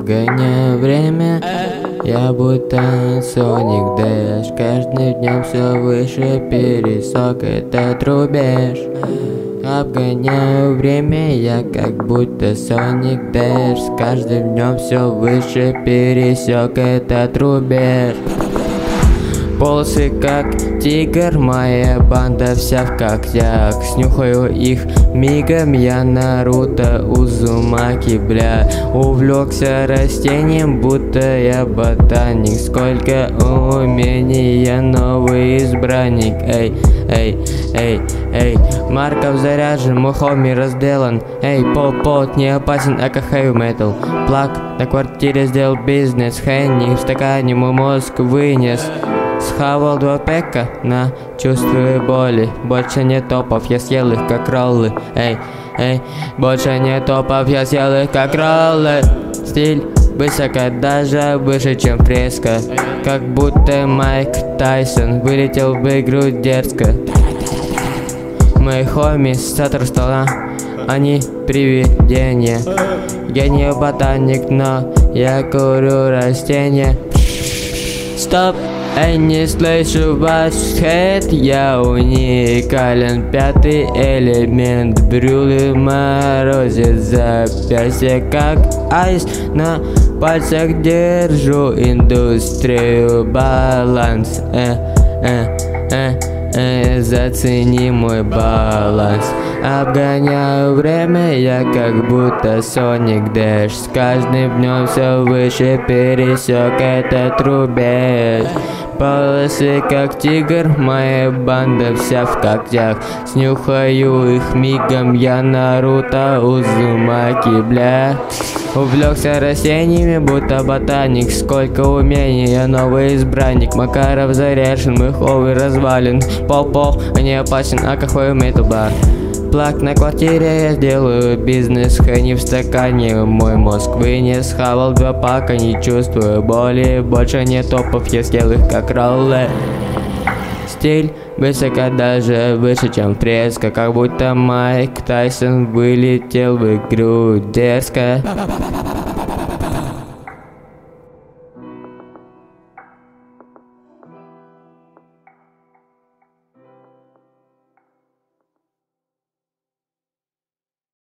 Обгоняю время, я будто Соник Дэш. Каждым днем все выше, пересек этот рубеж. Обгоняю время, я как будто Соник Дэш. С каждым днем все выше, пересек этот рубеж. Полосы как тигр, моя банда вся в когтях. Снюхаю их мигом, я Наруто Узумаки, бля. Увлекся растением, будто я ботаник. Сколько умений, я новый избранник. Эй, эй, эй, эй. Марков заряжен, мой хомми разделан. Эй, пол-пот не опасен, ака хэви метал. Плак на квартире сделал бизнес. Хэнни в стакане мой мозг вынес. Схавал 2 пека на чувствую боли. Больше нет топов, я съел их как роллы. Эй, эй, больше нет топов, я съел их как роллы. Стиль высоко, даже выше, чем фреска. Как будто Майк Тайсон вылетел в игру дерзко. Мои хоми с центра стола, они привидения. Я не ботаник, но я курю растения. Стоп! Эй, не слышу ваш хэт, я уникален. 5-й элемент, брюлы морозит запястье как айс. На пальцах держу индустрию, баланс. Зацени мой баланс. Обгоняю время, я как будто Соник Дэш. С каждым днем все выше, пересек этот рубеж. Полосы как тигр, моя банда вся в когтях. Снюхаю их мигом, я Наруто Узумаки, бля. Увлекся растениями, будто ботаник. Сколько умений, я новый избранник. Макаров заряжен, мыховый развален. Пол-пол, не опасен, а какой метал-бар. Плак на квартире, я сделаю бизнес. Хэни в стакане, мой мозг вынес. Хавал 2 пака, не чувствую боли. Больше нет топов, я съел их как роллы. Стиль высоко, даже выше, чем фреска. Как будто Майк Тайсон вылетел в игру дерзко.